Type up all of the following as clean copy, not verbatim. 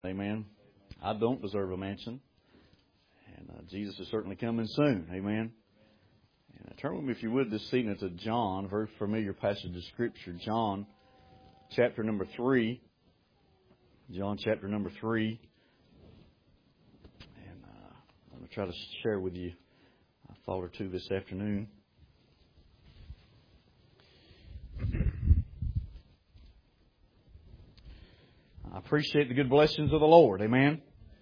Amen. I don't deserve a mansion. And Jesus is certainly coming soon. Amen. And turn with me, if you would, this evening to John, a very familiar passage of Scripture. John, chapter number 3. John, chapter number 3. And I'm going to try to share with you a thought or two this afternoon. I appreciate the good blessings of the Lord. Amen.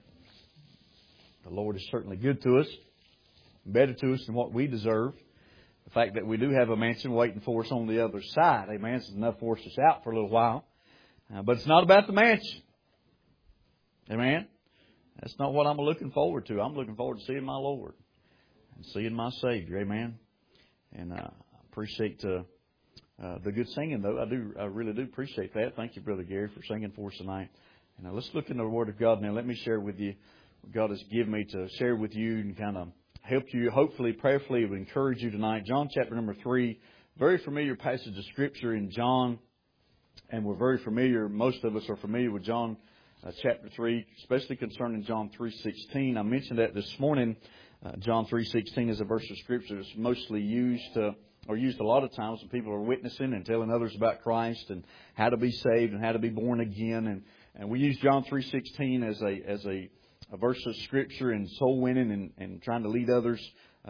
The Lord is certainly good to us, better to us than what we deserve. The fact that we do have a mansion waiting for us on the other side, amen, it's enough for us out for a little while. But it's not about the mansion. Amen. That's not what I'm looking forward to. I'm looking forward to seeing my Lord and seeing my Savior. Amen. And I appreciate the good singing, though. I really do appreciate that. Thank you, Brother Gary, for singing for us tonight. And let's look into the Word of God now. Let me share with you what God has given me to share with you and kind of help you, hopefully, prayerfully, will encourage you tonight. John chapter number 3, very familiar passage of Scripture in John. And we're very familiar, most of us are familiar with John chapter 3, especially concerning John 3:16. I mentioned that this morning. John 3:16 is a verse of Scripture that's mostly used a lot of times when people are witnessing and telling others about Christ and how to be saved and how to be born again. And we use John 3:16 as a verse of Scripture in soul winning and trying to lead others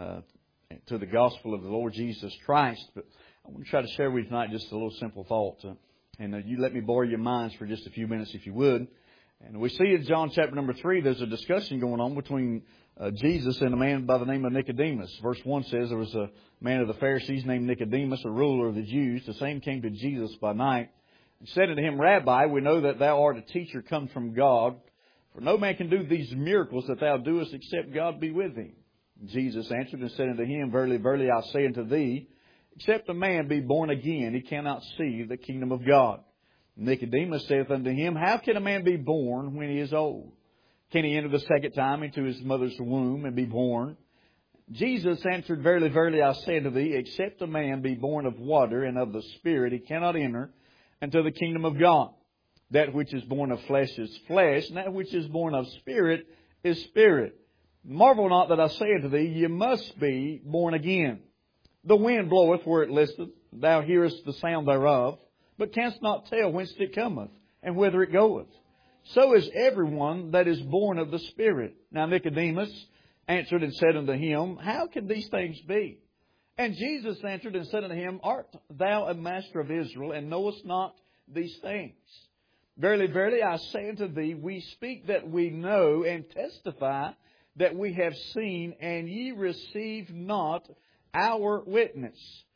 to the gospel of the Lord Jesus Christ. But I want to try to share with you tonight just a little simple thought. And you let me borrow your minds for just a few minutes if you would. And we see in John chapter number 3, there's a discussion going on between Jesus and a man by the name of Nicodemus. Verse 1 says there was a man of the Pharisees named Nicodemus, a ruler of the Jews. The same came to Jesus by night and said unto him, Rabbi, we know that thou art a teacher come from God, for no man can do these miracles that thou doest except God be with him. Jesus answered and said unto him, Verily, verily, I say unto thee, except a man be born again, he cannot see the kingdom of God. Nicodemus saith unto him, How can a man be born when he is old? Can he enter the second time into his mother's womb and be born? Jesus answered, Verily, verily, I say unto thee, except a man be born of water and of the Spirit, he cannot enter into the kingdom of God. That which is born of flesh is flesh, and that which is born of Spirit is spirit. Marvel not that I say unto thee, Ye must be born again. The wind bloweth where it listeth, thou hearest the sound thereof, but canst not tell whence it cometh, and whither it goeth. So is everyone that is born of the Spirit. Now Nicodemus answered and said unto him, How can these things be? And Jesus answered and said unto him, Art thou a master of Israel, and knowest not these things? Verily, verily, I say unto thee, we speak that we know, and testify that we have seen, and ye receive not our witness.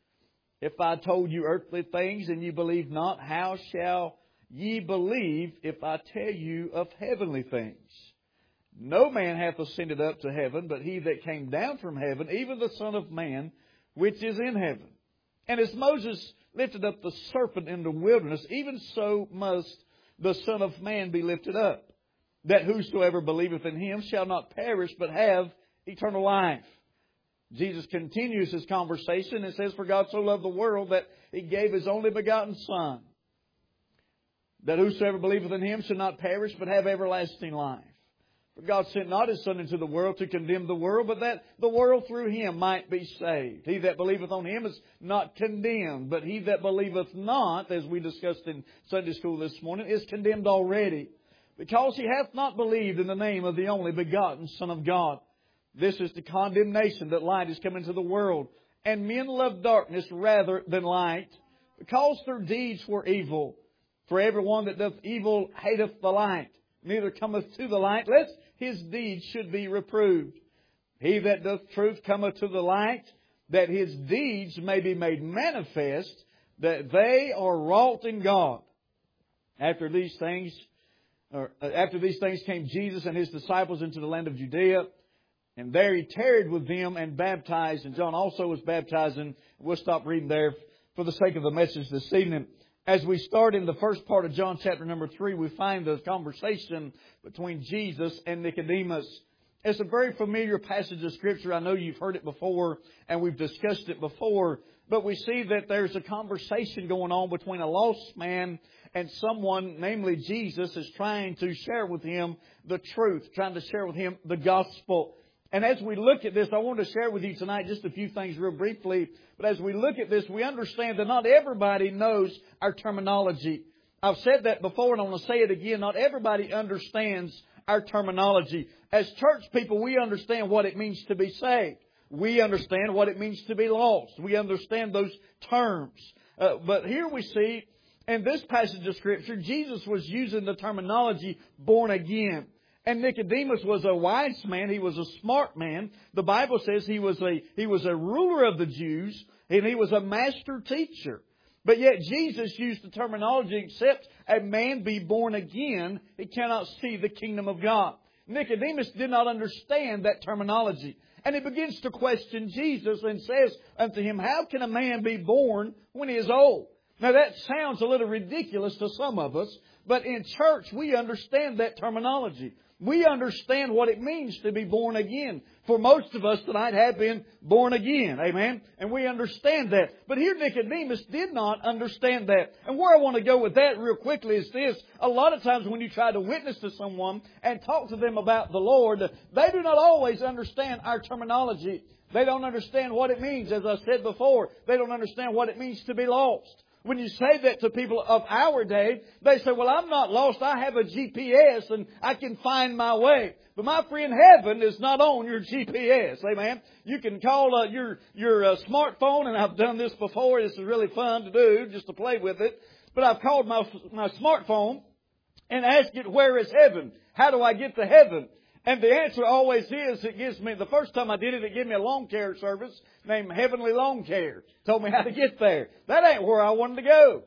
If I told you earthly things, and ye believe not, how shall ye believe if I tell you of heavenly things? No man hath ascended up to heaven, but he that came down from heaven, even the Son of Man, which is in heaven. And as Moses lifted up the serpent in the wilderness, even so must the Son of Man be lifted up, that whosoever believeth in him shall not perish, but have eternal life. Jesus continues his conversation and says, For God so loved the world that He gave His only begotten Son, that whosoever believeth in Him shall not perish, but have everlasting life. For God sent not His Son into the world to condemn the world, but that the world through Him might be saved. He that believeth on Him is not condemned, but he that believeth not, as we discussed in Sunday school this morning, is condemned already, because he hath not believed in the name of the only begotten Son of God. This is the condemnation, that light is come into the world, and men love darkness rather than light, because their deeds were evil. For everyone that doth evil hateth the light, neither cometh to the light, lest his deeds should be reproved. He that doth truth cometh to the light, that his deeds may be made manifest, that they are wrought in God. After these things came Jesus and His disciples into the land of Judea, and there He tarried with them and baptized. And John also was baptizing. We'll stop reading there for the sake of the message this evening. As we start in the first part of John chapter number 3, we find the conversation between Jesus and Nicodemus. It's a very familiar passage of Scripture. I know you've heard it before and we've discussed it before. But we see that there's a conversation going on between a lost man and someone, namely Jesus, is trying to share with him the truth, trying to share with him the gospel. And as we look at this, I want to share with you tonight just a few things real briefly. But as we look at this, we understand that not everybody knows our terminology. I've said that before and I want to say it again. Not everybody understands our terminology. As church people, we understand what it means to be saved. We understand what it means to be lost. We understand those terms. But here we see, in this passage of Scripture, Jesus was using the terminology born again. And Nicodemus was a wise man. He was a smart man. The Bible says he was a ruler of the Jews, and he was a master teacher. But yet Jesus used the terminology, except a man be born again, he cannot see the kingdom of God. Nicodemus did not understand that terminology. And he begins to question Jesus and says unto him, how can a man be born when he is old? Now that sounds a little ridiculous to some of us, but in church we understand that terminology. We understand what it means to be born again. For most of us tonight have been born again. Amen? And we understand that. But here Nicodemus did not understand that. And where I want to go with that real quickly is this. A lot of times when you try to witness to someone and talk to them about the Lord, they do not always understand our terminology. They don't understand what it means. As I said before, they don't understand what it means to be lost. When you say that to people of our day, they say, well, I'm not lost. I have a GPS and I can find my way. But my friend, heaven is not on your GPS. Amen. You can call your smartphone, and I've done this before. This is really fun to do, just to play with it. But I've called my smartphone and asked it, where is heaven? How do I get to heaven? And the answer always is, it gives me, the first time I did it, it gave me a lawn care service named Heavenly Lawn Care. Told me how to get there. That ain't where I wanted to go.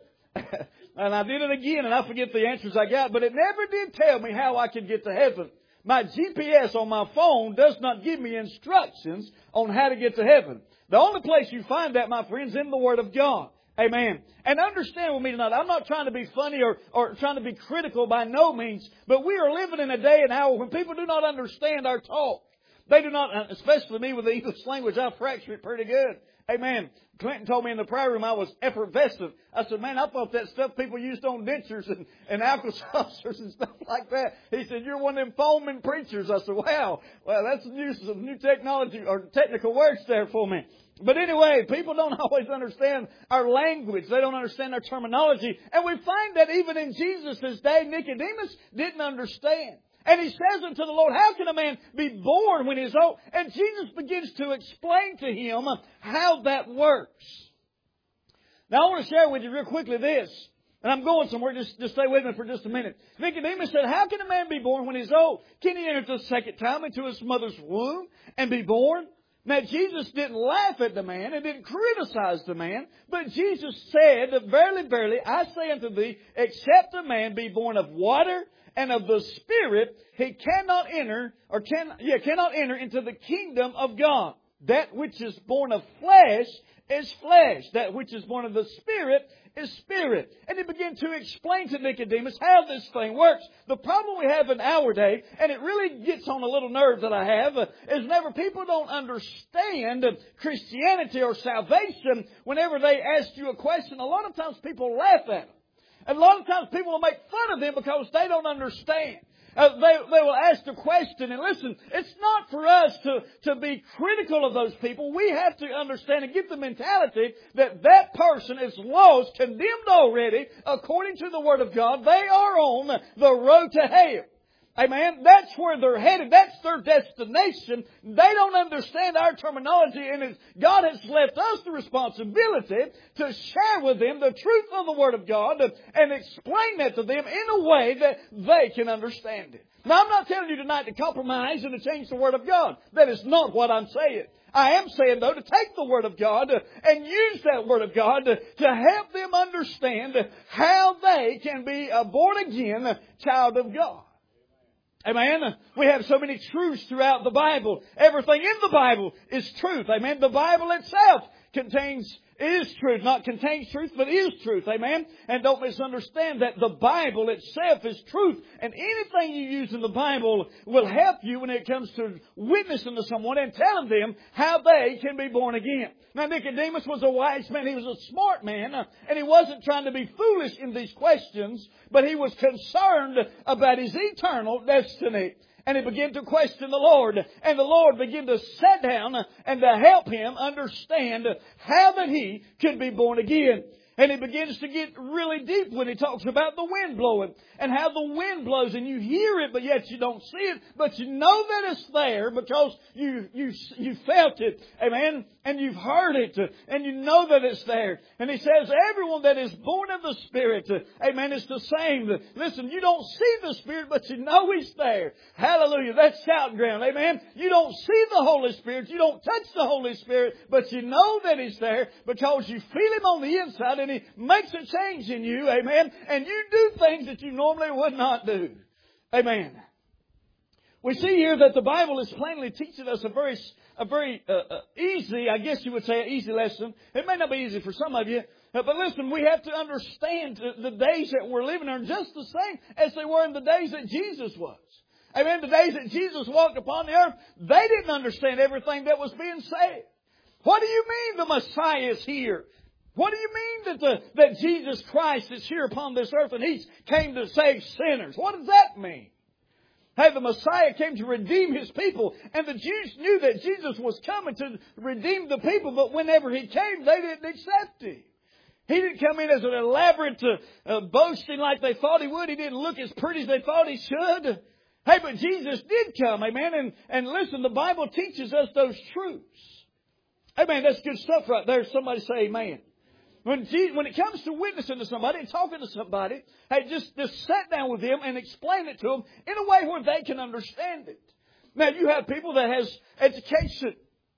And I did it again, and I forget the answers I got, but it never did tell me how I could get to heaven. My GPS on my phone does not give me instructions on how to get to heaven. The only place you find that, my friends, in the Word of God. Amen. And understand with me tonight, I'm not trying to be funny or trying to be critical by no means, but we are living in a day and hour when people do not understand our talk. They do not, especially me with the English language, I fracture it pretty good. Amen. Clinton told me in the prayer room I was effervescent. I said, man, I thought that stuff people used on dentures and alka-seltzers and stuff like that. He said, you're one of them foaming preachers. I said, wow, well, that's some new technology or technical words there for me. But anyway, people don't always understand our language. They don't understand our terminology. And we find that even in Jesus' day, Nicodemus didn't understand. And he says unto the Lord, how can a man be born when he is old? And Jesus begins to explain to him how that works. Now I want to share with you real quickly this. And I'm going somewhere, just stay with me for just a minute. Nicodemus said, how can a man be born when he's old? Can he enter the second time into his mother's womb and be born? Now, Jesus didn't laugh at the man and didn't criticize the man, but Jesus said, verily, verily, I say unto thee, except a man be born of water and of the Spirit, he cannot enter into the kingdom of God. That which is born of flesh is flesh. That which is born of the Spirit is spirit. And he began to explain to Nicodemus how this thing works. The problem we have in our day, and it really gets on a little nerve that I have, is whenever people don't understand Christianity or salvation, whenever they ask you a question, a lot of times people laugh at them. And a lot of times people will make fun of them because they don't understand. They will ask the question, and listen, it's not for us to be critical of those people. We have to understand and get the mentality that that person is lost, condemned already, according to the Word of God. They are on the road to hell. Amen. That's where they're headed. That's their destination. They don't understand our terminology, and God has left us the responsibility to share with them the truth of the Word of God and explain that to them in a way that they can understand it. Now, I'm not telling you tonight to compromise and to change the Word of God. That is not what I'm saying. I am saying, though, to take the Word of God and use that Word of God to help them understand how they can be a born-again child of God. Amen. We have so many truths throughout the Bible. Everything in the Bible is truth. Amen. The Bible itself contains is truth. Not contains truth, but is truth. Amen? And don't misunderstand that the Bible itself is truth. And anything you use in the Bible will help you when it comes to witnessing to someone and telling them how they can be born again. Now, Nicodemus was a wise man. He was a smart man. And he wasn't trying to be foolish in these questions, but he was concerned about his eternal destiny. And he began to question the Lord. And the Lord began to sit down and to help him understand how that he could be born again. And he begins to get really deep when he talks about the wind blowing and how the wind blows and you hear it, but yet you don't see it, but you know that it's there because you felt it. Amen. And you've heard it and you know that it's there. And he says everyone that is born of the Spirit, amen, is the same. Listen, you don't see the Spirit, but you know He's there. Hallelujah. That's shouting ground. Amen. You don't see the Holy Spirit. You don't touch the Holy Spirit, but you know that He's there because you feel Him on the inside and He makes a change in you. Amen. And you do things that you normally would not do. Amen. We see here that the Bible is plainly teaching us a very easy, I guess you would say, an easy lesson. It may not be easy for some of you, but listen, we have to understand the days that we're living are just the same as they were in the days that Jesus was. Amen. The days that Jesus walked upon the earth, they didn't understand everything that was being said. What do you mean the Messiah is here? What do you mean that Jesus Christ is here upon this earth and He came to save sinners? What does that mean? Hey, the Messiah came to redeem His people, and the Jews knew that Jesus was coming to redeem the people, but whenever He came, they didn't accept Him. He didn't come in as an elaborate boasting like they thought He would. He didn't look as pretty as they thought He should. Hey, but Jesus did come, amen, and listen, the Bible teaches us those truths. Amen, that's good stuff right there. Somebody say amen. When it comes to witnessing to somebody and talking to somebody, hey, just sit down with them and explain it to them in a way where they can understand it. Now, you have people that has education.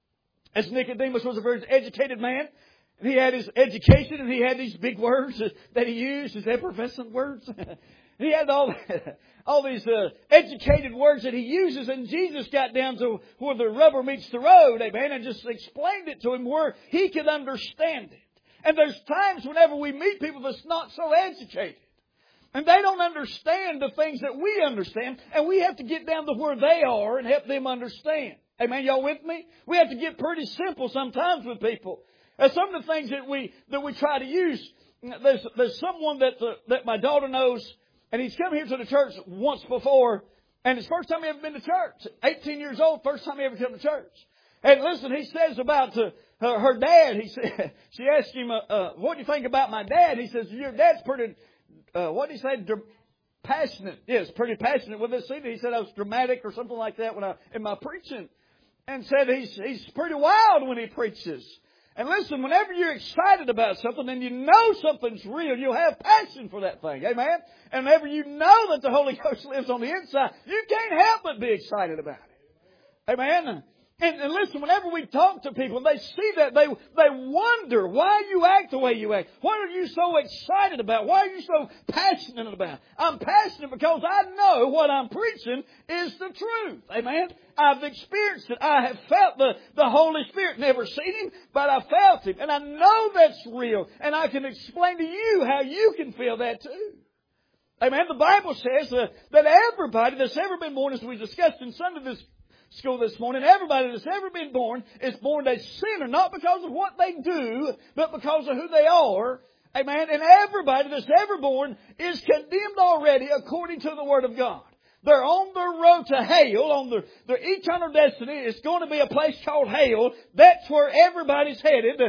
As Nicodemus was a very educated man, and he had his education and he had these big words that he used, his effervescent words. He had all these educated words that he uses, and Jesus got down to where the rubber meets the road, amen, and just explained it to him where he could understand it. And there's times whenever we meet people that's not so educated. And they don't understand the things that we understand. And we have to get down to where they are and help them understand. Amen. Y'all with me? We have to get pretty simple sometimes with people. And some of the things that we try to use, there's someone that my daughter knows, and he's come here to the church once before. And it's the first time he ever been to church. 18 years old, first time he ever come to church. And listen, he says about her dad, she asked him, what do you think about my dad? He says, your dad's pretty, what did he say? Passionate. Yes, pretty passionate with this. He said I was dramatic or something like that in my preaching. And said he's pretty wild when he preaches. And listen, whenever you're excited about something and you know something's real, you'll have passion for that thing. Amen? And whenever you know that the Holy Ghost lives on the inside, you can't help but be excited about it. Amen? And listen, whenever we talk to people and they see that, they wonder why you act the way you act. What are you so excited about? Why are you so passionate about? I'm passionate because I know what I'm preaching is the truth. Amen? I've experienced it. I have felt the Holy Spirit. Never seen Him, but I felt Him. And I know that's real. And I can explain to you how you can feel that too. Amen? The Bible says that everybody that's ever been born, as we discussed in Sunday school this morning, everybody that's ever been born is born a sinner, not because of what they do, but because of who they are. Amen. And everybody that's ever born is condemned already according to the Word of God. They're on the road to hell, on their eternal destiny. It's going to be a place called hell. That's where everybody's headed,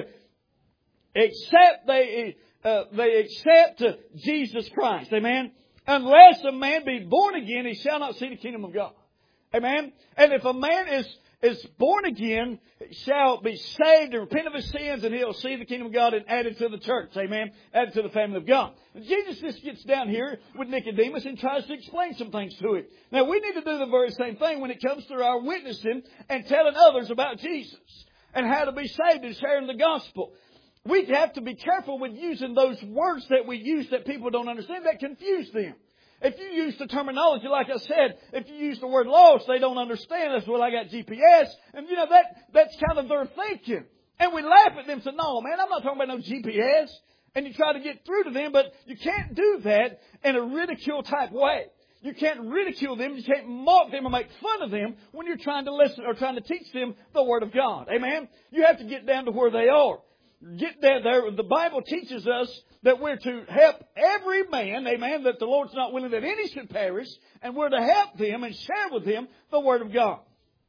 except they accept Jesus Christ. Amen. Unless a man be born again, he shall not see the kingdom of God. Amen. And if a man is born again, shall be saved and repent of his sins, and he'll see the kingdom of God and added to the church. Amen. Added to the family of God. And Jesus just gets down here with Nicodemus and tries to explain some things to him. Now we need to do the very same thing when it comes to our witnessing and telling others about Jesus and how to be saved and sharing the gospel. We have to be careful with using those words that we use that people don't understand, that confuse them. If you use the terminology, like I said, if you use the word lost, they don't understand. That's, well, I got GPS. And, that's kind of their thinking. And we laugh at them and say, no, man, I'm not talking about no GPS. And you try to get through to them, but you can't do that in a ridicule type way. You can't ridicule them. You can't mock them or make fun of them when you're trying to listen or trying to teach them the Word of God. Amen? You have to get down to where they are. Get down there. The Bible teaches us that we're to help every man, amen, that the Lord's not willing that any should perish, and we're to help them and share with them the Word of God.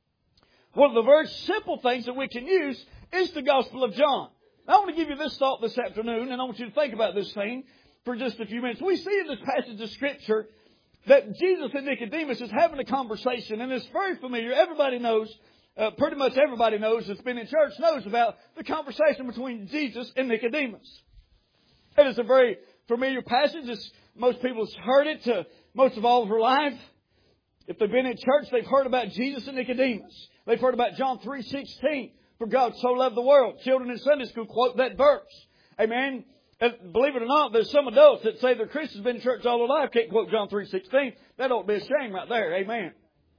One of the very simple things that we can use is the Gospel of John. I want to give you this thought this afternoon, and I want you to think about this thing for just a few minutes. We see in this passage of Scripture that Jesus and Nicodemus is having a conversation, and it's very familiar. Everybody knows, pretty much everybody knows that's been in church knows about the conversation between Jesus and Nicodemus. It is a very familiar passage. Most people have heard it most of all of their life. If they've been in church, they've heard about Jesus and Nicodemus. They've heard about John 3:16. For God so loved the world. Children in Sunday school quote that verse. Amen. And believe it or not, there's some adults that say they're Christians, been in church all their life, can't quote John 3:16. That ought to be a shame right there. Amen.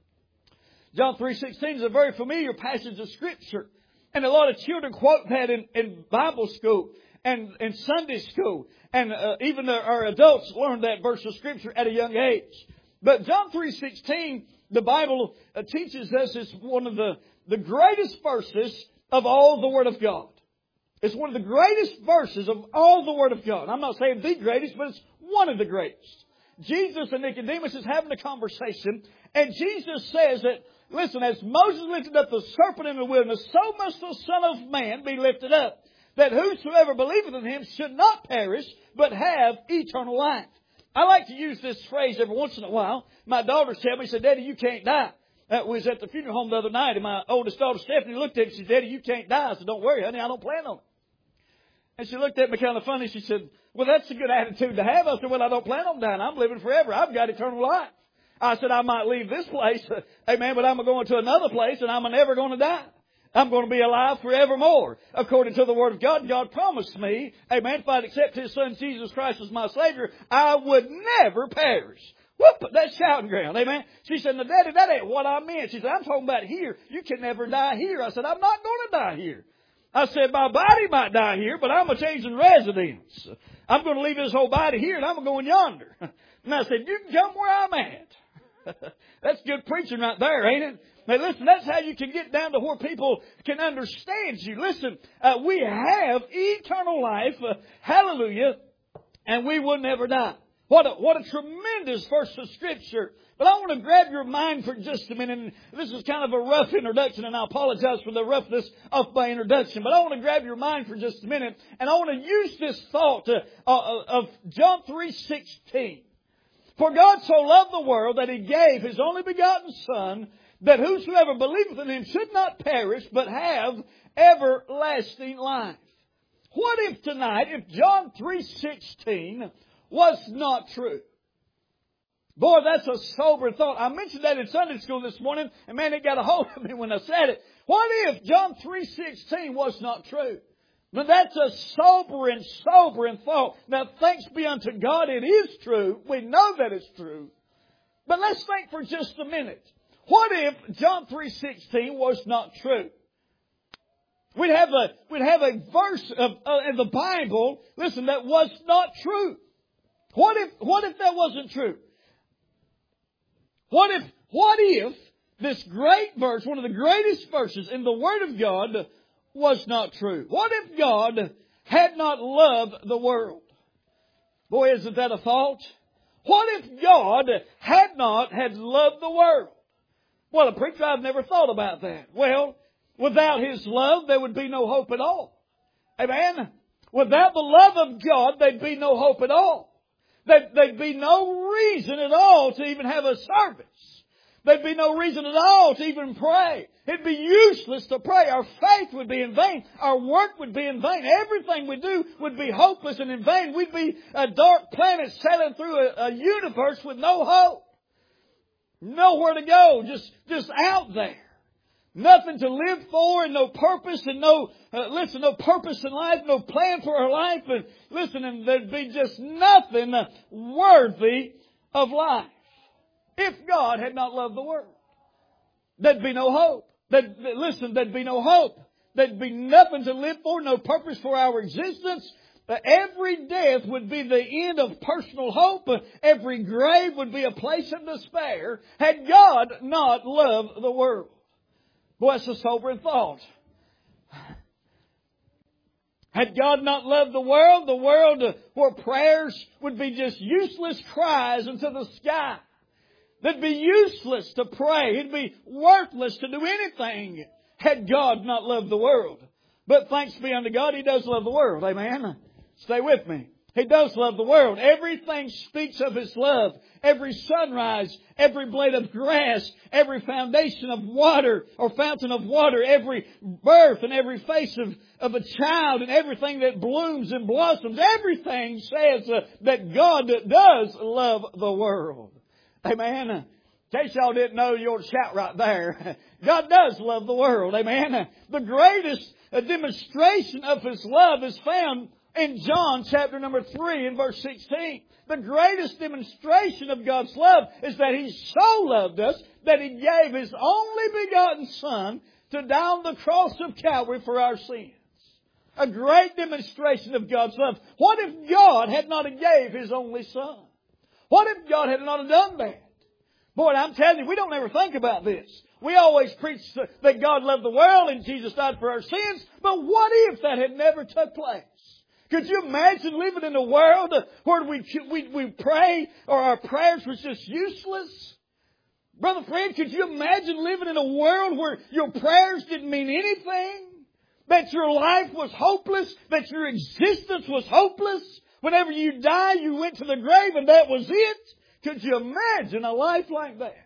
John 3:16 is a very familiar passage of Scripture. And a lot of children quote that in Bible school and in Sunday school. And even our adults learn that verse of Scripture at a young age. But John 3:16, the Bible teaches us, is one of the greatest verses of all the Word of God. It's one of the greatest verses of all the Word of God. I'm not saying the greatest, but it's one of the greatest. Jesus and Nicodemus is having a conversation, and Jesus says that, listen, as Moses lifted up the serpent in the wilderness, so must the Son of Man be lifted up, that whosoever believeth in Him should not perish, but have eternal life. I like to use this phrase every once in a while. My daughters tell me, said, Daddy, you can't die. I was at the funeral home the other night, and my oldest daughter, Stephanie, looked at me and said, Daddy, you can't die. I said, don't worry, honey, I don't plan on it. And she looked at me kind of funny. She said, well, that's a good attitude to have. I said, well, I don't plan on dying. I'm living forever. I've got eternal life. I said, I might leave this place, amen, but I'm going to another place, and I'm never going to die. I'm going to be alive forevermore. According to the Word of God, God promised me, amen, if I'd accept His Son Jesus Christ as my Savior, I would never perish. Whoop, that's shouting ground, amen. She said, now, Daddy, that ain't what I meant. She said, I'm talking about here. You can never die here. I said, I'm not going to die here. I said, my body might die here, but I'm a changing residence. I'm going to leave this whole body here, and I'm going yonder. And I said, you can come where I'm at. That's good preaching right there, ain't it? Now listen, that's how you can get down to where people can understand you. Listen, we have eternal life, hallelujah, and we will never die. What a tremendous verse of Scripture. But I want to grab your mind for just a minute. And this is kind of a rough introduction, and I apologize for the roughness of my introduction. But I want to grab your mind for just a minute, and I want to use this thought of John 3:16. For God so loved the world that He gave His only begotten Son, that whosoever believeth in Him should not perish, but have everlasting life. What if tonight, if John 3:16 was not true? Boy, that's a sober thought. I mentioned that in Sunday school this morning, and man, it got a hold of me when I said it. What if John 3:16 was not true? Now that's a sobering thought. Now thanks be unto God, it is true. We know that it's true. But let's think for just a minute. What if John 3:16 was not true? We'd have a verse in the Bible, listen, that was not true. What if that wasn't true? What if this great verse, one of the greatest verses in the Word of God, was not true? What if God had not loved the world? Boy, isn't that a thought? What if God had loved the world? Well, a preacher, I've never thought about that. Well, without His love, there would be no hope at all. Amen? Without the love of God, there'd be no hope at all. There'd be no reason at all to even have a service. There'd be no reason at all to even pray. It'd be useless to pray. Our faith would be in vain. Our work would be in vain. Everything we do would be hopeless and in vain. We'd be a dark planet sailing through a universe with no hope. Nowhere to go. Just out there. Nothing to live for and no purpose and no purpose in life, no plan for our life. And listen, and there'd be just nothing worthy of life. If God had not loved the world, there'd be no hope. There'd be no hope. There'd be nothing to live for, no purpose for our existence. Every death would be the end of personal hope. Every grave would be a place of despair had God not loved the world. Boy, that's a sobering thought. Had God not loved the world where prayers would be just useless cries into the sky. That'd be useless to pray. It'd be worthless to do anything had God not loved the world. But thanks be unto God, He does love the world. Amen. Stay with me. He does love the world. Everything speaks of His love. Every sunrise, every blade of grass, every foundation of water or fountain of water, every birth and every face of a child and everything that blooms and blossoms, everything says that God does love the world. Amen. In case y'all didn't know, you ought to shout right there. God does love the world. Amen. The greatest demonstration of His love is found in John chapter number 3 and verse 16. The greatest demonstration of God's love is that He so loved us that He gave His only begotten Son to die on the cross of Calvary for our sins. A great demonstration of God's love. What if God had not gave His only Son? What if God had not done that? Boy, I'm telling you, we don't ever think about this. We always preach that God loved the world and Jesus died for our sins. But what if that had never took place? Could you imagine living in a world where we pray or our prayers was just useless? Brother Fred, could you imagine living in a world where your prayers didn't mean anything? That your life was hopeless? That your existence was hopeless? Whenever you die, you went to the grave and that was it? Could you imagine a life like that?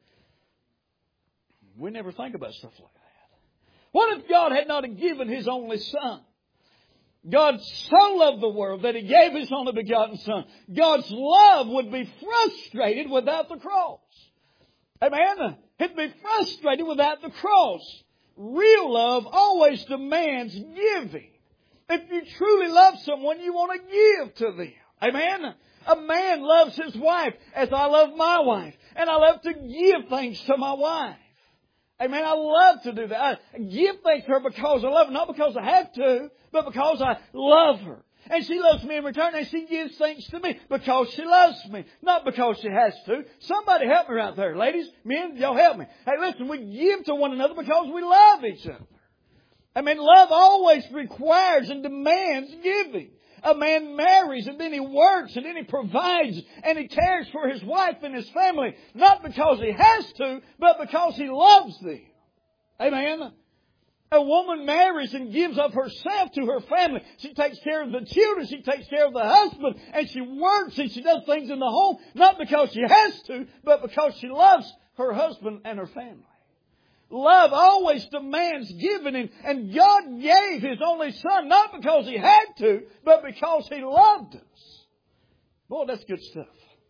We never think about stuff like that. What if God had not given His only Son? God so loved the world that He gave His only begotten Son. God's love would be frustrated without the cross. Amen? It'd be frustrated without the cross. Real love always demands giving. If you truly love someone, you want to give to them. Amen? A man loves his wife as I love my wife. And I love to give things to my wife. Amen. I love to do that. I give things to her because I love her. Not because I have to, but because I love her. And she loves me in return, and she gives things to me because she loves me, not because she has to. Somebody help me right there. Ladies, men, y'all help me. Hey, listen, we give to one another because we love each other. I mean, love always requires and demands giving. A man marries and then he works and then he provides and he cares for his wife and his family, not because he has to, but because he loves them. Amen. A woman marries and gives up herself to her family. She takes care of the children. She takes care of the husband. And she works and she does things in the home, not because she has to, but because she loves her husband and her family. Love always demands giving, and God gave His only Son, not because He had to, but because He loved us. Boy, that's good stuff.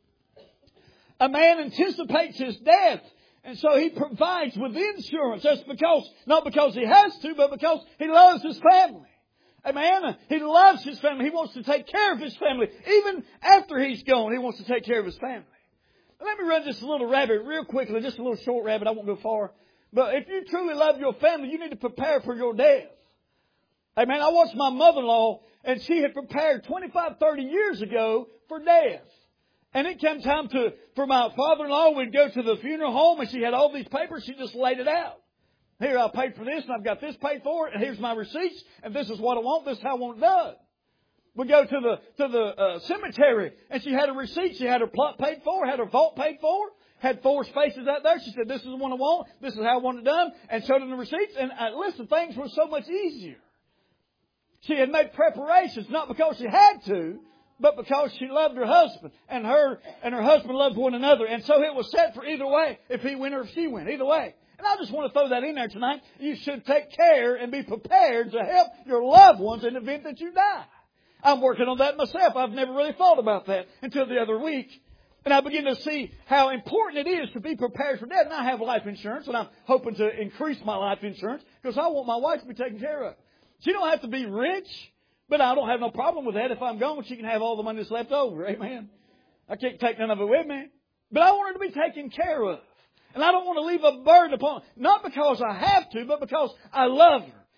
A man anticipates his death, and so he provides with insurance. That's not because he has to, but because he loves his family. Amen. He loves his family. He wants to take care of his family. Even after he's gone, he wants to take care of his family. Let me run just a little rabbit real quickly, just a little short rabbit. I won't go far. But if you truly love your family, you need to prepare for your death. Amen. I watched my mother-in-law, and she had prepared 25, 30 years ago for death. And it came time for my father-in-law, we'd go to the funeral home, and she had all these papers. She just laid it out. Here, I paid for this, and I've got this paid for, and here's my receipts, and this is what I want, this is how I want it done. We go to the cemetery, and she had a receipt. She had her plot paid for, had her vault paid for. Had 4 spaces out there. She said, this is the one I want. This is how I want it done. And showed them the receipts. And listen, things were so much easier. She had made preparations, not because she had to, but because she loved her husband. And her husband loved one another. And so it was set for either way, if he went or if she went. Either way. And I just want to throw that in there tonight. You should take care and be prepared to help your loved ones in the event that you die. I'm working on that myself. I've never really thought about that until the other week. And I begin to see how important it is to be prepared for death. And I have life insurance, and I'm hoping to increase my life insurance because I want my wife to be taken care of. She don't have to be rich, but I don't have no problem with that. If I'm gone, she can have all the money that's left over. Amen. I can't take none of it with me. But I want her to be taken care of. And I don't want to leave a burden upon her, not because I have to, but because I love her.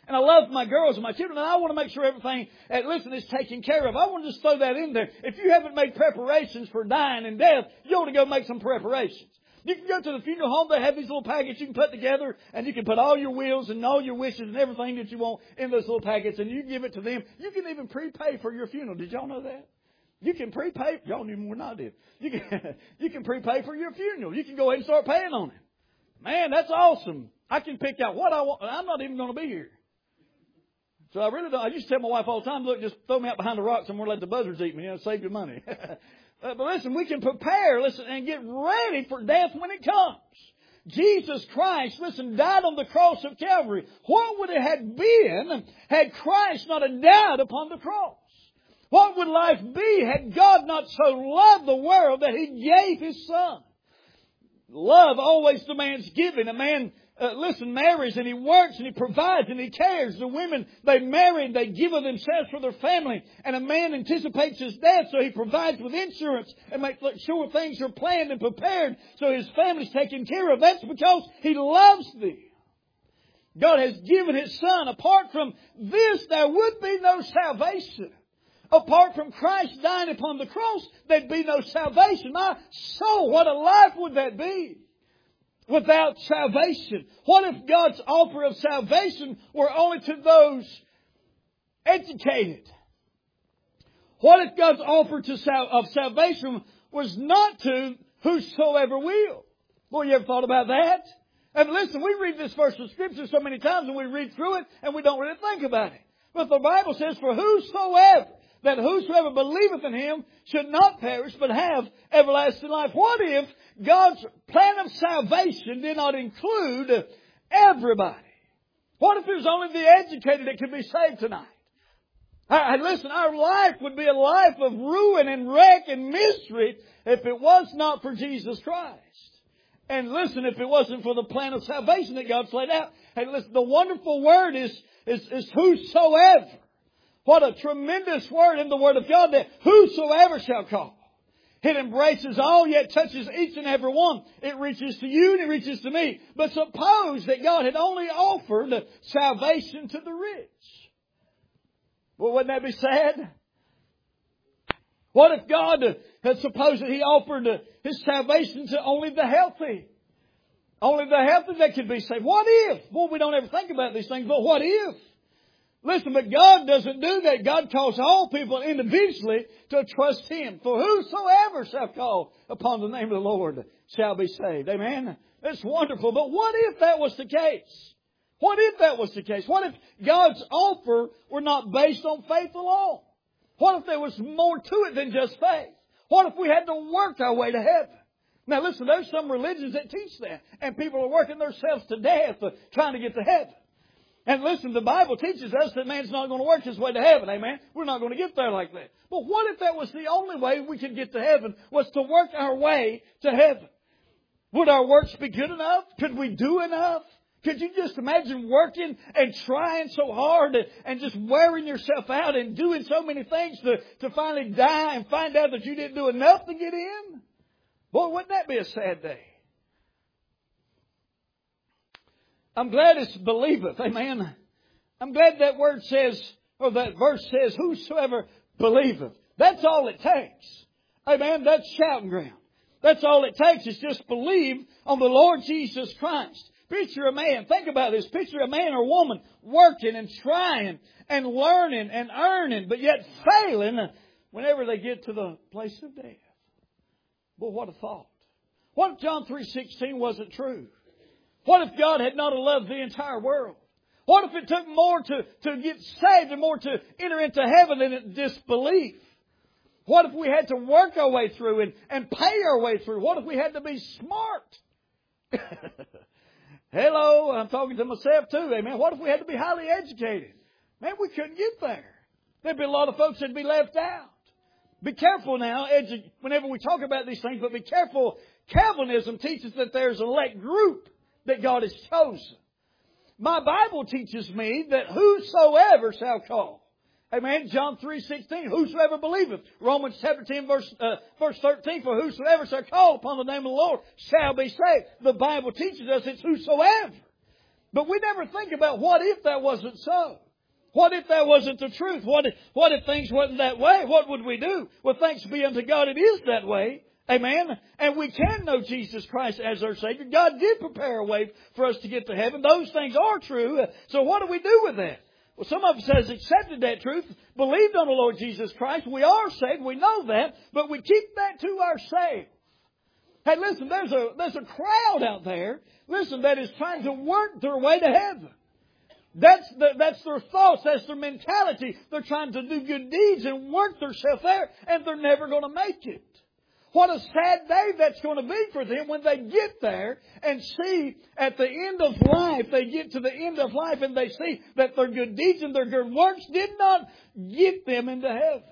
And I love my girls and my children, and I want to make sure everything, is taken care of. I want to just throw that in there. If you haven't made preparations for dying and death, you ought to go make some preparations. You can go to the funeral home. They have these little packets you can put together, and you can put all your wills and all your wishes and everything that you want in those little packets, and you give it to them. You can even prepay for your funeral. Did y'all know that? You can prepay. Y'all knew more than I did. You can prepay for your funeral. You can go ahead and start paying on it. Man, that's awesome. I can pick out what I want. I'm not even going to be here. So I really don't. I used to tell my wife all the time, look, just throw me out behind the rock somewhere, let the buzzards eat me. Save your money. But listen, we can prepare, and get ready for death when it comes. Jesus Christ, died on the cross of Calvary. What would it have been had Christ not have died upon the cross? What would life be had God not so loved the world that He gave His Son? Love always demands giving. A man, marries and he works and he provides and he cares. The women, they marry and they give of themselves for their family. And a man anticipates his death, so he provides with insurance and makes sure things are planned and prepared so his family's taken care of. That's because He loves thee. God has given His Son. Apart from this, there would be no salvation. Apart from Christ dying upon the cross, there'd be no salvation. My soul, what a life would that be without salvation? What if God's offer of salvation were only to those educated? What if God's offer of salvation was not to whosoever will? Boy, you ever thought about that? And listen, we read this verse of Scripture so many times and we read through it and we don't really think about it. But the Bible says, for whosoever, that whosoever believeth in Him should not perish but have everlasting life. What if God's plan of salvation did not include everybody? What if it was only the educated that could be saved tonight? Listen, our life would be a life of ruin and wreck and misery if it was not for Jesus Christ. And listen, if it wasn't for the plan of salvation that God's laid out. Hey, listen, the wonderful word is whosoever. What a tremendous word in the Word of God, that whosoever shall call. It embraces all, yet touches each and every one. It reaches to you and it reaches to me. But suppose that God had only offered salvation to the rich. Well, wouldn't that be sad? What if God had supposed that He offered His salvation to only the healthy? Only the healthy that could be saved. What if? Well, we don't ever think about these things, but what if? Listen, but God doesn't do that. God calls all people individually to trust Him. For whosoever shall call upon the name of the Lord shall be saved. Amen? That's wonderful. But what if that was the case? What if that was the case? What if God's offer were not based on faith alone? What if there was more to it than just faith? What if we had to work our way to heaven? Now listen, there's some religions that teach that. And people are working themselves to death trying to get to heaven. And listen, the Bible teaches us that man's not going to work his way to heaven. Amen? We're not going to get there like that. But what if that was the only way we could get to heaven, was to work our way to heaven? Would our works be good enough? Could we do enough? Could you just imagine working and trying so hard and just wearing yourself out and doing so many things to finally die and find out that you didn't do enough to get in? Boy, wouldn't that be a sad day? I'm glad it's believeth. Amen. I'm glad that word says, or that verse says, whosoever believeth. That's all it takes. Amen. That's shouting ground. That's all it takes is just believe on the Lord Jesus Christ. Picture a man. Think about this. Picture a man or woman working and trying and learning and earning, but yet failing whenever they get to the place of death. Well, what a thought. What if John 3:16 wasn't true? What if God had not loved the entire world? What if it took more to get saved and more to enter into heaven than disbelief? What if we had to work our way through and pay our way through? What if we had to be smart? Hello, I'm talking to myself too, amen. What if we had to be highly educated? Man, we couldn't get there. There'd be a lot of folks that'd be left out. Be careful now, whenever we talk about these things, but be careful. Calvinism teaches that there's an elect group that God has chosen. My Bible teaches me that whosoever shall call. Amen. John 3:16. Whosoever believeth. Romans chapter 10 verse 13. For whosoever shall call upon the name of the Lord shall be saved. The Bible teaches us it's whosoever. But we never think about what if that wasn't so? What if that wasn't the truth? What if things wasn't that way? What would we do? Well, thanks be unto God, it is that way. Amen. And we can know Jesus Christ as our Savior. God did prepare a way for us to get to heaven. Those things are true. So what do we do with that? Well, some of us has accepted that truth, believed on the Lord Jesus Christ. We are saved. We know that. But we keep that to ourselves. Hey, listen, there's a crowd out there, listen, that is trying to work their way to heaven. That's their thoughts, that's their mentality. They're trying to do good deeds and work themselves there, and they're never going to make it. What a sad day that's going to be for them when they get there and see at the end of life, they get to the end of life and they see that their good deeds and their good works did not get them into heaven.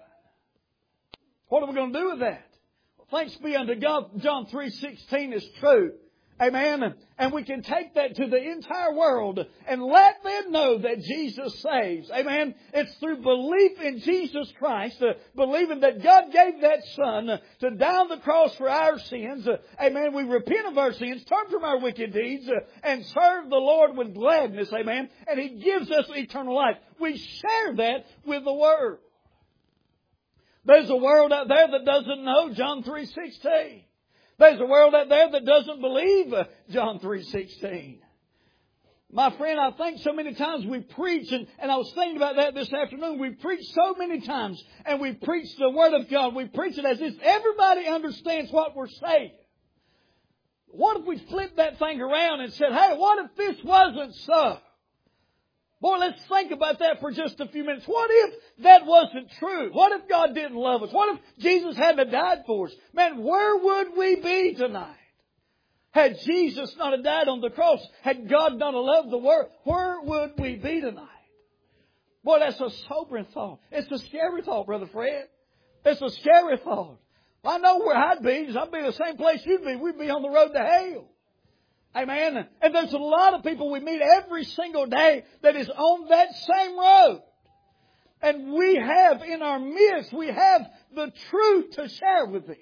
What are we going to do with that? Thanks be unto God, John 3:16 is true. Amen. And we can take that to the entire world and let them know that Jesus saves. Amen. It's through belief in Jesus Christ, believing that God gave that Son to die on the cross for our sins. Amen. We repent of our sins, turn from our wicked deeds, and serve the Lord with gladness. Amen. And He gives us eternal life. We share that with the world. There's a world out there that doesn't know John 3:16. There's a world out there that doesn't believe John 3:16. My friend, I think so many times we preach, and I was thinking about that this afternoon. We preach so many times, and we preach the Word of God. We preach it as if everybody understands what we're saying. What if we flipped that thing around and said, hey, what if this wasn't so? Boy, let's think about that for just a few minutes. What if that wasn't true? What if God didn't love us? What if Jesus hadn't died for us? Man, where would we be tonight? Had Jesus not have died on the cross, had God not have loved the world, where would we be tonight? Boy, that's a sobering thought. It's a scary thought, Brother Fred. It's a scary thought. I know where I'd be. I'd be in the same place you'd be. We'd be on the road to hell. Amen. And there's a lot of people we meet every single day that is on that same road. And we have in our midst, we have the truth to share with them.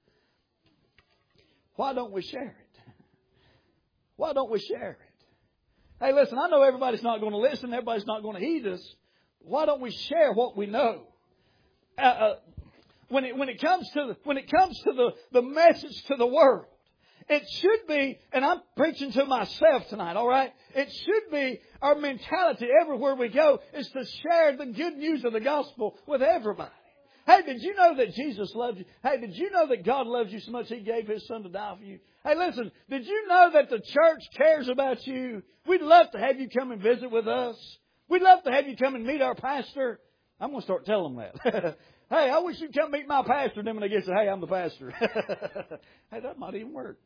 Why don't we share it? Why don't we share it? Hey, listen, I know everybody's not going to listen. Everybody's not going to heed us. Why don't we share what we know? When it comes to the message to the world, it should be, and I'm preaching to myself tonight, all right? It should be our mentality everywhere we go is to share the good news of the gospel with everybody. Hey, did you know that Jesus loved you? Hey, did you know that God loves you so much He gave His Son to die for you? Hey, listen, did you know that the church cares about you? We'd love to have you come and visit with us. We'd love to have you come and meet our pastor. I'm going to start telling them that. Hey, I wish you'd come meet my pastor. Then when they get to say, hey, I'm the pastor. Hey, that might even work.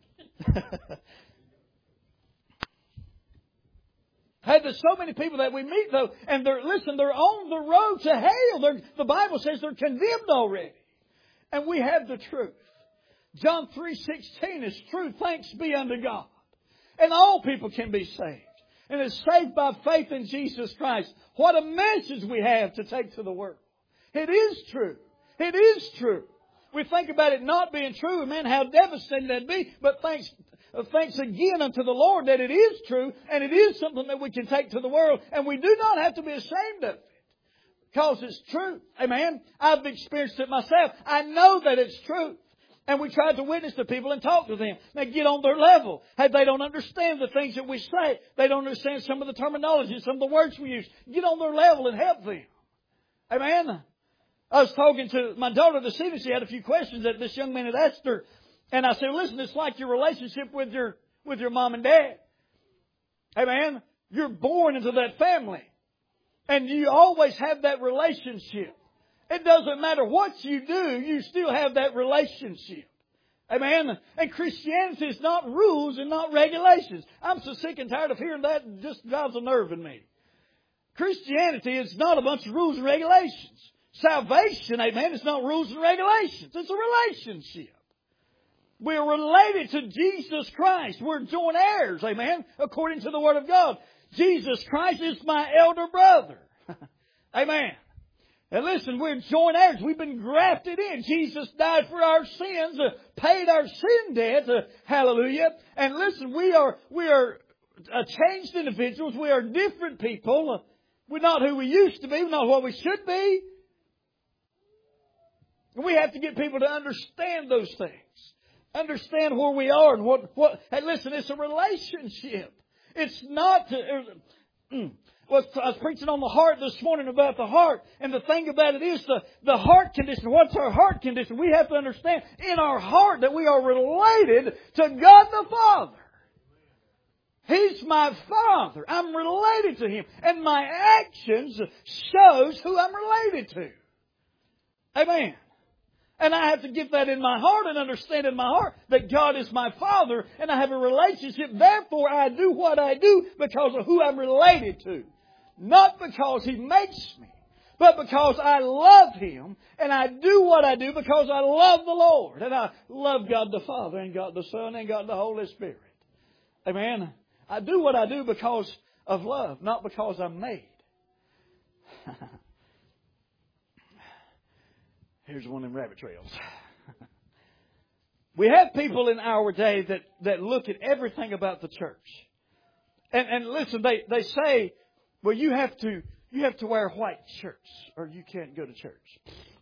Hey, there's so many people that we meet, though, and they're on the road to hell. The Bible says they're condemned already. And we have the truth. John 3:16 is true. Thanks be unto God. And all people can be saved. And it's saved by faith in Jesus Christ. What a message we have to take to the world. It is true. It is true. We think about it not being true. Man, how devastating that'd be. But thanks again unto the Lord that it is true. And it is something that we can take to the world. And we do not have to be ashamed of it. Because it's true. Amen. I've experienced it myself. I know that it's true. And we try to witness to people and talk to them. Now get on their level. Hey, they don't understand the things that we say. They don't understand some of the terminology, some of the words we use. Get on their level and help them. Amen. I was talking to my daughter this evening. She had a few questions that this young man had asked her. And I said, listen, it's like your relationship with your mom and dad. Amen. You're born into that family. And you always have that relationship. It doesn't matter what you do, you still have that relationship. Amen. And Christianity is not rules and not regulations. I'm so sick and tired of hearing that. It just drives a nerve in me. Christianity is not a bunch of rules and regulations. Salvation, amen, is not rules and regulations. It's a relationship. We're related to Jesus Christ. We're joint heirs, amen, according to the Word of God. Jesus Christ is my elder brother. Amen. And listen, we're joint heirs. We've been grafted in. Jesus died for our sins, paid our sin debt. Hallelujah. And listen, we are changed individuals. We are different people. We're not who we used to be. We're not what we should be. And we have to get people to understand those things. Understand where we are and what. Hey, listen, it's a relationship. It's not. Well, I was preaching on the heart this morning about the heart. And the thing about it is the heart condition. What's our heart condition? We have to understand in our heart that we are related to God the Father. He's my Father. I'm related to Him. And my actions shows who I'm related to. Amen. And I have to get that in my heart and understand in my heart that God is my Father and I have a relationship. Therefore, I do what I do because of who I'm related to. Not because He makes me, but because I love Him and I do what I do because I love the Lord. And I love God the Father and God the Son and God the Holy Spirit. Amen. I do what I do because of love, not because I'm made. Here's one of them rabbit trails. We have people in our day that look at everything about the church. And listen, they say, well, you have to wear white shirts or you can't go to church.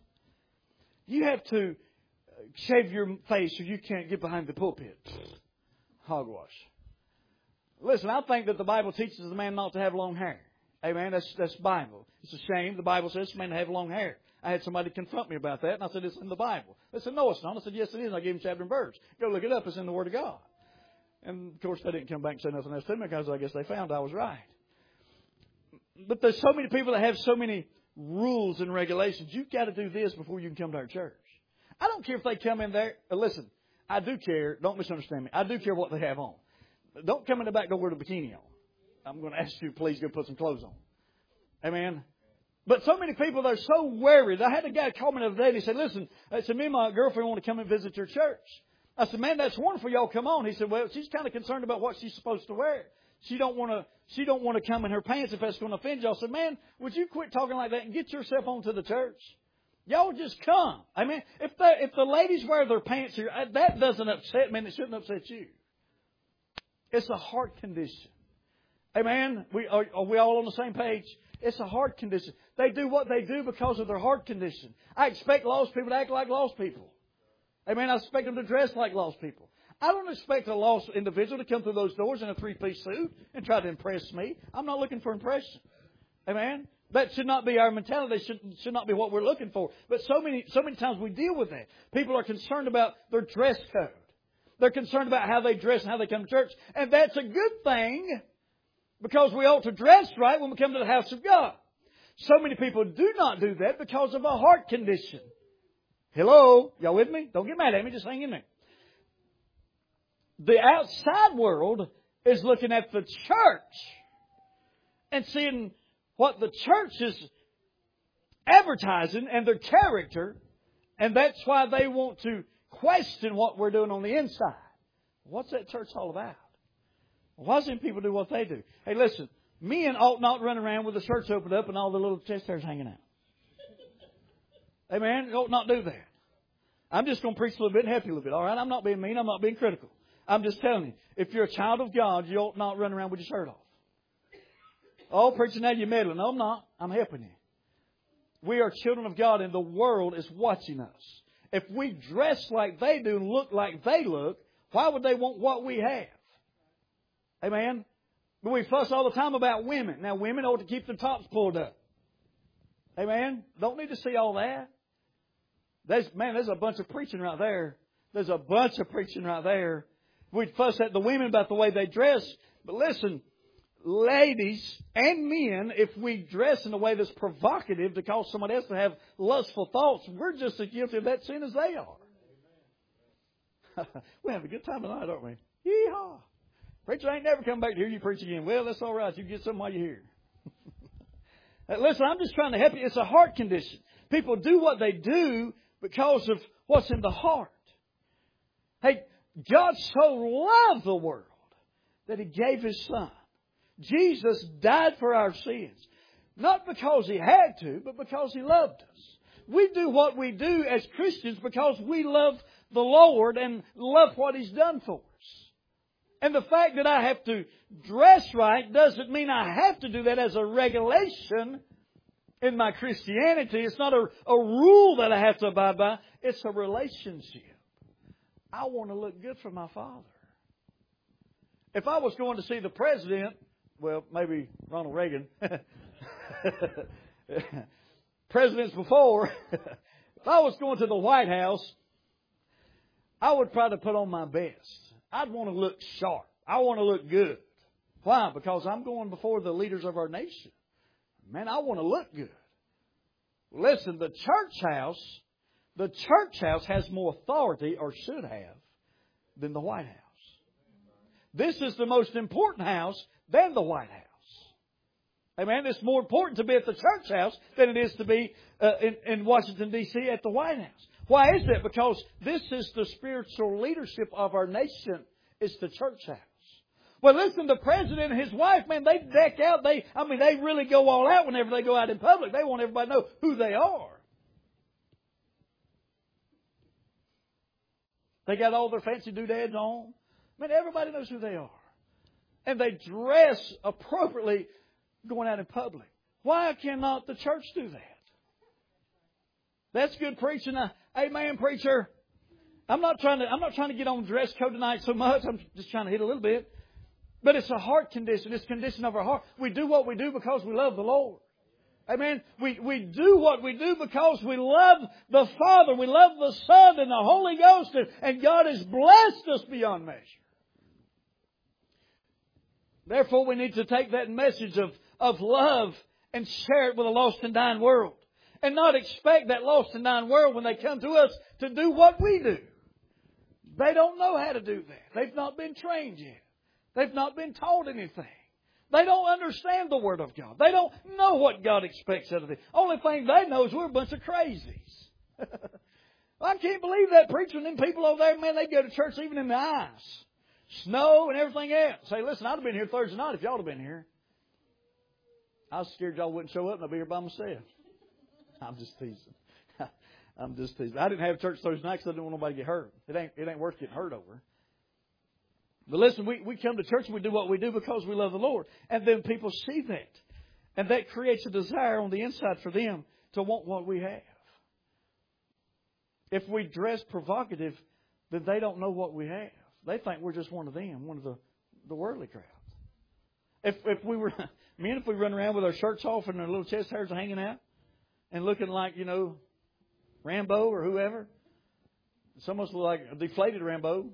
You have to shave your face or you can't get behind the pulpit. Hogwash. Listen, I think that the Bible teaches the man not to have long hair. Amen. That's Bible. It's a shame. The Bible says the man to have long hair. I had somebody confront me about that, and I said, it's in the Bible. They said, no, it's not. I said, yes, it is. And I gave them chapter and verse. Go look it up. It's in the Word of God. And, of course, they didn't come back and say nothing else to me because I guess they found I was right. But there's so many people that have so many rules and regulations. You've got to do this before you can come to our church. I don't care if they come in there. Listen, I do care. Don't misunderstand me. I do care what they have on. Don't come in the back door with a bikini on. I'm going to ask you, please go put some clothes on. Amen. But so many people, they're so worried. I had a guy call me the other day and he said, listen, I said, me and my girlfriend want to come and visit your church. I said, man, that's wonderful. Y'all come on. He said, well, she's kind of concerned about what she's supposed to wear. She don't want to come in her pants if that's going to offend y'all. I said, man, would you quit talking like that and get yourself onto the church? Y'all just come. I mean, if the ladies wear their pants here, that doesn't upset me and it shouldn't upset you. It's a heart condition. Amen? Are we all on the same page? It's a heart condition. They do what they do because of their heart condition. I expect lost people to act like lost people. Amen? I expect them to dress like lost people. I don't expect a lost individual to come through those doors in a three-piece suit and try to impress me. I'm not looking for impression. Amen? That should not be our mentality. Should not be what we're looking for. But so many times we deal with that. People are concerned about their dress code. They're concerned about how they dress and how they come to church. And that's a good thing because we ought to dress right when we come to the house of God. So many people do not do that because of a heart condition. Hello? Y'all with me? Don't get mad at me. Just hang in there. The outside world is looking at the church and seeing what the church is advertising and their character. And that's why they want to question what we're doing on the inside. What's that church all about? Why doesn't people do what they do? Hey, listen, men ought not run around with the shirts opened up and all the little chest hairs hanging out. Amen? You ought not do that. I'm just going to preach a little bit and help you a little bit. All right? I'm not being mean. I'm not being critical. I'm just telling you, if you're a child of God, you ought not run around with your shirt off. Oh, preaching now you're meddling. No, I'm not. I'm helping you. We are children of God and the world is watching us. If we dress like they do and look like they look, why would they want what we have? Amen? But we fuss all the time about women. Now, women ought to keep their tops pulled up. Amen? Don't need to see all that. There's a bunch of preaching right there. There's a bunch of preaching right there. We'd fuss at the women about the way they dress. But listen, ladies and men, if we dress in a way that's provocative to cause someone else to have lustful thoughts, we're just as guilty of that sin as they are. We have a good time tonight, aren't we? Yee-haw. Preacher ain't never come back to hear you preach again. Well, that's all right. You get something while you're here. Listen, I'm just trying to help you. It's a heart condition. People do what they do because of what's in the heart. Hey, God so loved the world that He gave His Son. Jesus died for our sins. Not because He had to, but because He loved us. We do what we do as Christians because we love the Lord and love what He's done for us. And the fact that I have to dress right doesn't mean I have to do that as a regulation in my Christianity. It's not a rule that I have to abide by. It's a relationship. I want to look good for my Father. If I was going to see the President, well, maybe Ronald Reagan, presidents before, if I was going to the White House, I would try to put on my best. I'd want to look sharp. I want to look good. Why? Because I'm going before the leaders of our nation. Man, I want to look good. Listen, the church house has more authority, or should have, than the White House. This is the most important house than the White House. Amen. It's more important to be at the church house than it is to be in Washington, D.C. at the White House. Why is that? Because this is the spiritual leadership of our nation. It's the church house. Well, listen, the president and his wife, man, they deck out. They really go all out whenever they go out in public. They want everybody to know who they are. They got all their fancy doodads on. Man, everybody knows who they are. And they dress appropriately going out in public. Why cannot the church do that? That's good preaching. Amen, preacher. I'm not trying to get on dress code tonight so much. I'm just trying to hit a little bit. But it's a heart condition. It's a condition of our heart. We do what we do because we love the Lord. Amen. We do what we do because we love the Father. We love the Son and the Holy Ghost. And God has blessed us beyond measure. Therefore, we need to take that message of love and share it with a lost and dying world. And not expect that lost and dying world, when they come to us, to do what we do. They don't know how to do that. They've not been trained yet. They've not been taught anything. They don't understand the Word of God. They don't know what God expects out of them. Only thing they know is we're a bunch of crazies. I can't believe that preacher and them people over there, man, they go to church even in the ice. Snow and everything else. Say, listen, I'd have been here Thursday night if y'all would have been here. I was scared y'all wouldn't show up and I'd be here by myself. I'm just teasing. I'm just teasing. I didn't have church Thursday night because I didn't want nobody to get hurt. It ain't worth getting hurt over. But listen, we come to church and we do what we do because we love the Lord. And then people see that. And that creates a desire on the inside for them to want what we have. If we dress provocative, then they don't know what we have. They think we're just one of them, one of the worldly crowd. If we run around with our shirts off and our little chest hairs are hanging out and looking like, Rambo or whoever, some of us look like a deflated Rambo.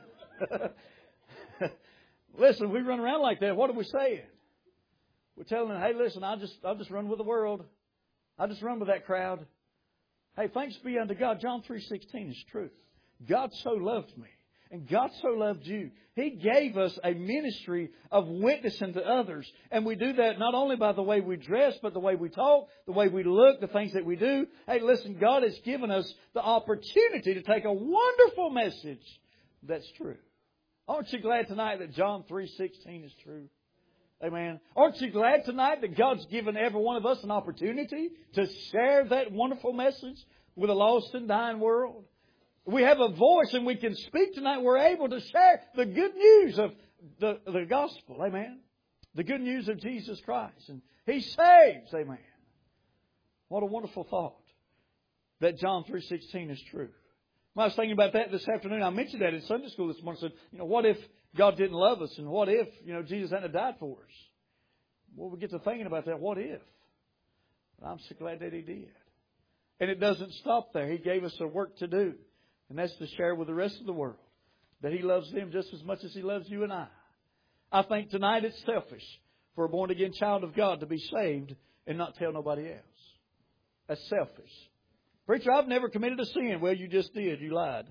Listen, we run around like that. What are we saying? We're telling them, hey, listen, I'll just run with the world. I'll just run with that crowd. Hey, thanks be unto God. John 3:16 is truth. God so loved me. And God so loved you. He gave us a ministry of witnessing to others. And we do that not only by the way we dress, but the way we talk, the way we look, the things that we do. Hey, listen, God has given us the opportunity to take a wonderful message that's true. Aren't you glad tonight that John 3:16 is true? Amen. Aren't you glad tonight that God's given every one of us an opportunity to share that wonderful message with a lost and dying world? We have a voice and we can speak tonight. We're able to share the good news of the gospel. Amen. The good news of Jesus Christ. And He saves. Amen. What a wonderful thought that John 3:16 is true. When I was thinking about that this afternoon, I mentioned that in Sunday school this morning. I said, what if God didn't love us? And what if, Jesus hadn't died for us? Well, we get to thinking about that. What if? But I'm so glad that He did. And it doesn't stop there. He gave us a work to do. And that's to share with the rest of the world that He loves them just as much as He loves you and I. I think tonight it's selfish for a born-again child of God to be saved and not tell nobody else. That's selfish. Preacher, I've never committed a sin. Well, you just did. You lied.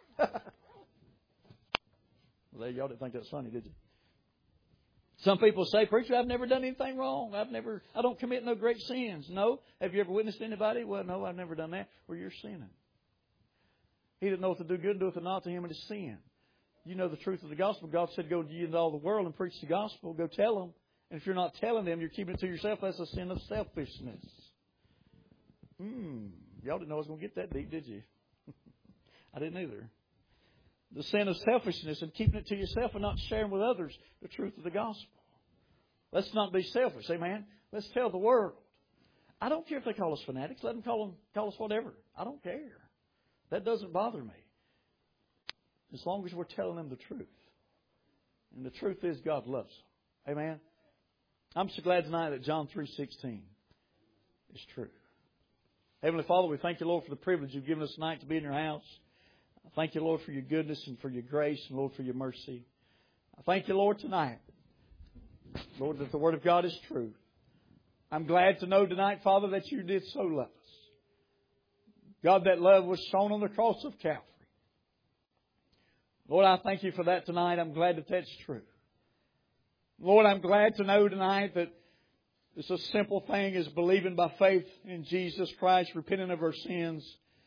Well, y'all didn't think that was funny, did you? Some people say, preacher, I've never done anything wrong. I don't commit no great sins. No. Have you ever witnessed anybody? Well, no, I've never done that. Well, you're sinning. He that knoweth to do good and doeth it not, to him it is sin. You know the truth of the gospel. God said, go ye into all the world and preach the gospel. Go tell them. And if you're not telling them, you're keeping it to yourself. That's a sin of selfishness. Y'all didn't know I was going to get that deep, did you? I didn't either. the sin of selfishness and keeping it to yourself and not sharing with others the truth of the gospel. Let's not be selfish, amen? Let's tell the world. I don't care if they call us fanatics. Let them call us whatever. I don't care. That doesn't bother me. As long as we're telling them the truth. And the truth is God loves them. Amen? I'm so glad tonight that John 3:16 is true. Heavenly Father, we thank you, Lord, for the privilege you've given us tonight to be in your house. I thank you, Lord, for your goodness and for your grace and, Lord, for your mercy. I thank you, Lord, tonight, Lord, that the Word of God is true. I'm glad to know tonight, Father, that you did so love us. God, that love was shown on the cross of Calvary. Lord, I thank you for that tonight. I'm glad that that's true. Lord, I'm glad to know tonight that it's a simple thing as believing by faith in Jesus Christ, repenting of our sins.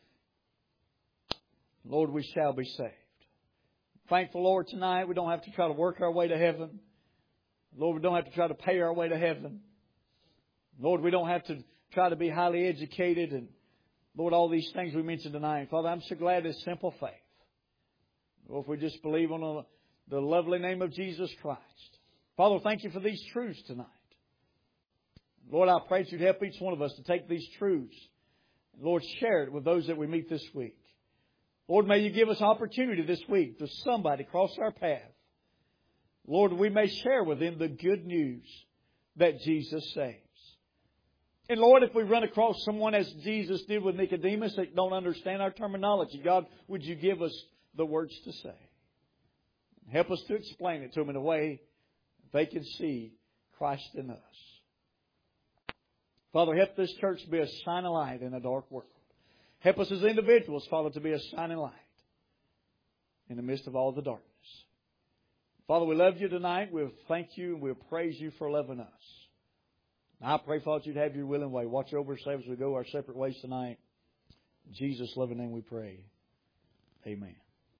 Lord, we shall be saved. Thankful, Lord, tonight we don't have to try to work our way to heaven. Lord, we don't have to try to pay our way to heaven. Lord, we don't have to try to be highly educated and, Lord, all these things we mentioned tonight. Father, I'm so glad it's simple faith. Lord, if we just believe on the lovely name of Jesus Christ. Father, thank you for these truths tonight. Lord, I pray that you'd help each one of us to take these truths. Lord, share it with those that we meet this week. Lord, may you give us opportunity this week to somebody cross our path. Lord, we may share with them the good news that Jesus saves. And Lord, if we run across someone as Jesus did with Nicodemus that don't understand our terminology, God, would you give us the words to say? Help us to explain it to them in a way they can see Christ in us. Father, help this church to be a shining light in a dark world. Help us as individuals, Father, to be a shining light in the midst of all the darkness. Father, we love you tonight. We'll thank you and we'll praise you for loving us. I pray, Father, you'd have your will and way. Watch over us as we go our separate ways tonight. In Jesus' loving name we pray. Amen.